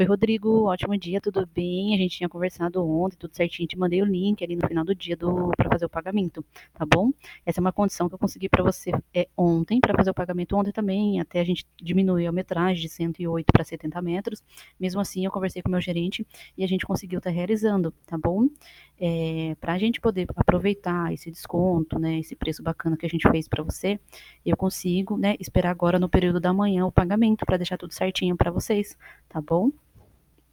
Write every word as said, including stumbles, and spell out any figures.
Oi, Rodrigo, ótimo dia, tudo bem? A gente tinha conversado ontem, tudo certinho, te mandei o link ali no final do dia do para fazer o pagamento, tá bom? Essa é uma condição que eu consegui para você é, ontem, para fazer o pagamento ontem também, até a gente diminuiu a metragem de cento e oito para setenta metros. Mesmo assim, eu conversei com o meu gerente e a gente conseguiu estar tá realizando, tá bom? É, para a gente poder aproveitar esse desconto, né, esse preço bacana que a gente fez para você, eu consigo, né, esperar agora no período da manhã o pagamento para deixar tudo certinho para vocês, tá bom?